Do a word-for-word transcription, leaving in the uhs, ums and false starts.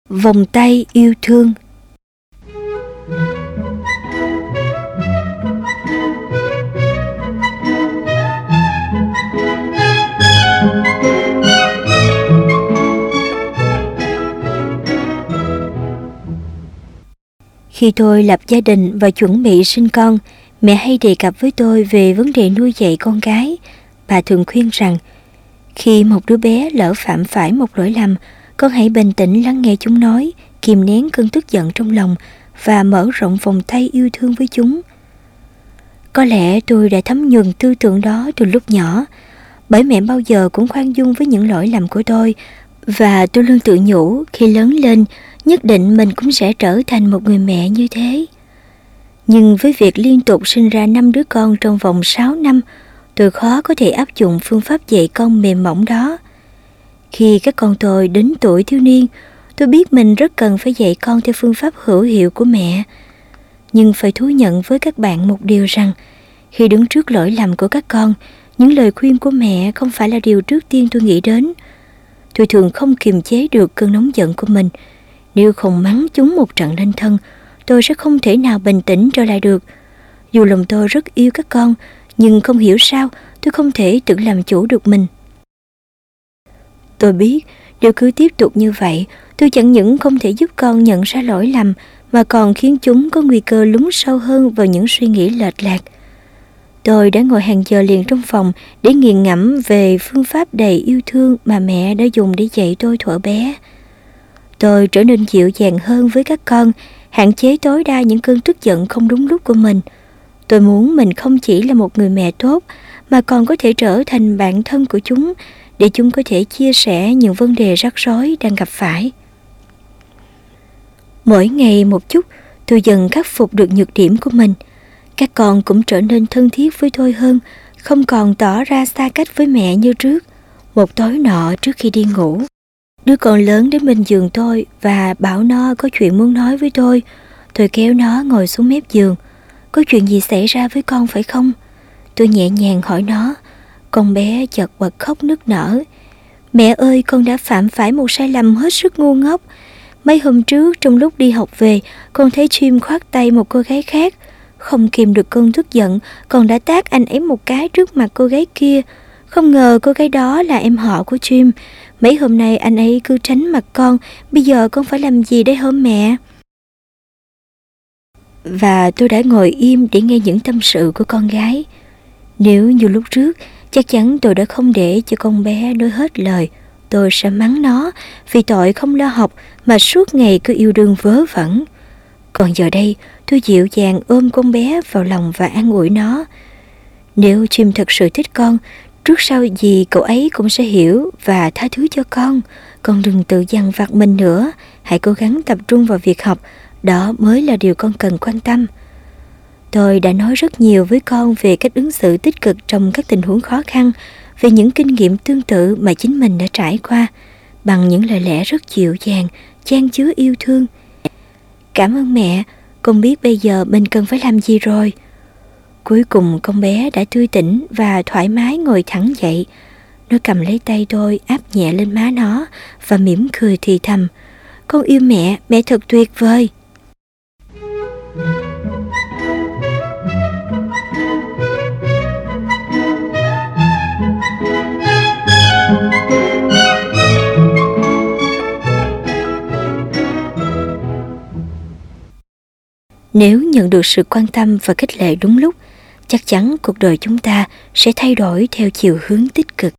Vòng tay yêu thương. Khi tôi lập gia đình và chuẩn bị sinh con, mẹ hay đề cập với tôi về vấn đề nuôi dạy con gái. Bà thường khuyên rằng, khi một đứa bé lỡ phạm phải một lỗi lầm, con hãy bình tĩnh lắng nghe chúng nói, kìm nén cơn tức giận trong lòng và mở rộng vòng tay yêu thương với chúng. Có lẽ tôi đã thấm nhuần tư tưởng đó từ lúc nhỏ, bởi mẹ bao giờ cũng khoan dung với những lỗi lầm của tôi, và tôi luôn tự nhủ khi lớn lên nhất định mình cũng sẽ trở thành một người mẹ như thế. Nhưng với việc liên tục sinh ra năm đứa con trong vòng sáu năm, tôi khó có thể áp dụng phương pháp dạy con mềm mỏng đó. Khi các con tôi đến tuổi thiếu niên, tôi biết mình rất cần phải dạy con theo phương pháp hữu hiệu của mẹ. Nhưng phải thú nhận với các bạn một điều rằng, khi đứng trước lỗi lầm của các con, những lời khuyên của mẹ không phải là điều trước tiên tôi nghĩ đến. Tôi thường không kiềm chế được cơn nóng giận của mình. Nếu không mắng chúng một trận lên thân, tôi sẽ không thể nào bình tĩnh trở lại được. Dù lòng tôi rất yêu các con, nhưng không hiểu sao tôi không thể tự làm chủ được mình. Tôi biết nếu cứ tiếp tục như vậy, tôi chẳng những không thể giúp con nhận ra lỗi lầm, mà còn khiến chúng có nguy cơ lún sâu hơn vào những suy nghĩ lệch lạc. Tôi đã ngồi hàng giờ liền trong phòng để nghiền ngẫm về phương pháp đầy yêu thương mà mẹ đã dùng để dạy tôi thuở bé. Tôi trở nên dịu dàng hơn với các con, hạn chế tối đa những cơn tức giận không đúng lúc của mình. Tôi muốn mình không chỉ là một người mẹ tốt, mà còn có thể trở thành bạn thân của chúng, để chúng có thể chia sẻ những vấn đề rắc rối đang gặp phải. Mỗi ngày một chút, tôi dần khắc phục được nhược điểm của mình. Các con cũng trở nên thân thiết với tôi hơn, không còn tỏ ra xa cách với mẹ như trước. Một tối nọ trước khi đi ngủ, đứa con lớn đến bên giường tôi và bảo nó có chuyện muốn nói với tôi. Tôi kéo nó ngồi xuống mép giường. Có chuyện gì xảy ra với con phải không? Tôi nhẹ nhàng hỏi nó. Con bé chợt bật khóc nức nở. Mẹ ơi, con đã phạm phải một sai lầm hết sức ngu ngốc. Mấy hôm trước trong lúc đi học về, con thấy Jim khoác tay một cô gái khác. Không kìm được cơn tức giận, con đã tát anh ấy một cái trước mặt cô gái kia. Không ngờ cô gái đó là em họ của Jim. Mấy hôm nay anh ấy cứ tránh mặt con. Bây giờ con phải làm gì đây hả mẹ? Và tôi đã ngồi im để nghe những tâm sự của con gái. Nếu như lúc trước, chắc chắn tôi đã không để cho con bé nói hết lời. Tôi sẽ mắng nó vì tội không lo học mà suốt ngày cứ yêu đương vớ vẩn. Còn giờ đây, tôi dịu dàng ôm con bé vào lòng và an ủi nó. Nếu Jim thật sự thích con, trước sau gì cậu ấy cũng sẽ hiểu và tha thứ cho con. Con đừng tự dằn vặt mình nữa, hãy cố gắng tập trung vào việc học, đó mới là điều con cần quan tâm. Tôi đã nói rất nhiều với con về cách ứng xử tích cực trong các tình huống khó khăn, về những kinh nghiệm tương tự mà chính mình đã trải qua, bằng những lời lẽ rất dịu dàng, chan chứa yêu thương. Cảm ơn mẹ, con biết bây giờ mình cần phải làm gì rồi. Cuối cùng con bé đã tươi tỉnh và thoải mái ngồi thẳng dậy. Nó cầm lấy tay tôi, áp nhẹ lên má nó và mỉm cười thì thầm. Con yêu mẹ, mẹ thật tuyệt vời. Nếu nhận được sự quan tâm và khích lệ đúng lúc, chắc chắn cuộc đời chúng ta sẽ thay đổi theo chiều hướng tích cực.